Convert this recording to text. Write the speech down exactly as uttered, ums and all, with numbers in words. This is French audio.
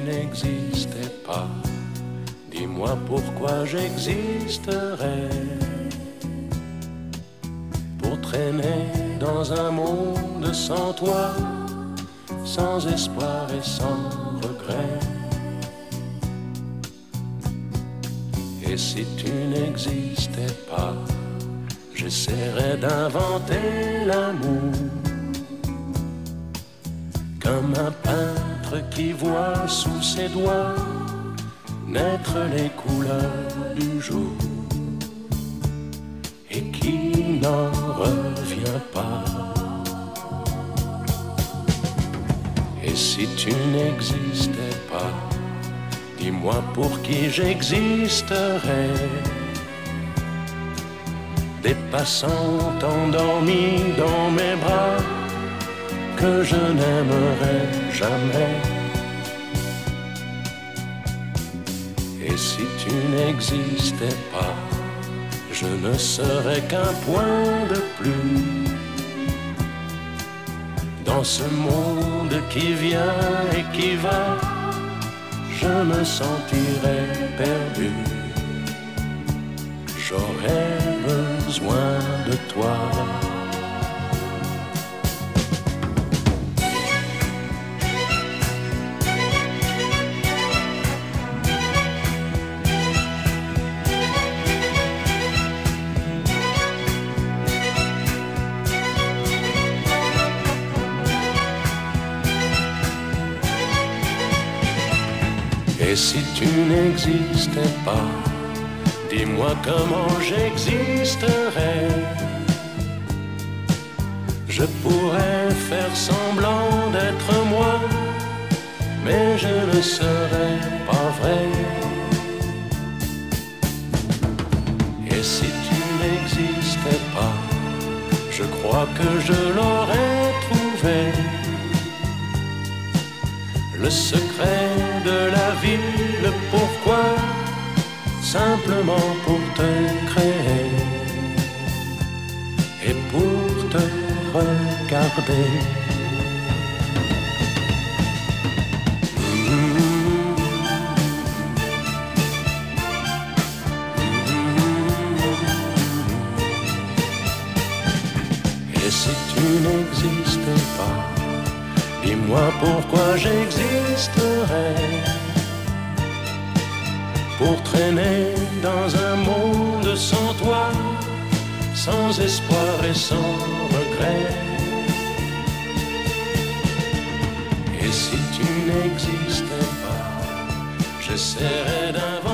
n'existais pas, dis-moi pourquoi j'existerais. Pour traîner dans un monde sans toi, sans espoir et sans regret. Et si tu n'existais pas, j'essaierais d'inventer l'amour, comme un peintre qui voit sous ses doigts naître les couleurs du jour et qui n'en revient pas. Et si tu n'existais pas, dis-moi pour qui j'existerais. Des passants endormis dans mes bras que je n'aimerais jamais. Et si tu n'existais pas, je ne serais qu'un point de plus dans ce monde qui vient et qui va. Je me sentirais perdu. J'aurais besoin de toi. Et si tu n'existais pas, dis-moi comment j'existerais. Je pourrais faire semblant d'être moi, mais je ne serais pas vrai. Et si tu n'existais pas, je crois que je l'aurais trouvé. Le secret de la vie, le pourquoi, simplement pour te créer et pour te regarder. Et si tu n'existais pas, dis-moi pourquoi j'existerais. Pour traîner dans un monde sans toi, sans espoir et sans regret. Et si tu n'existais pas, j'essaierais d'inventer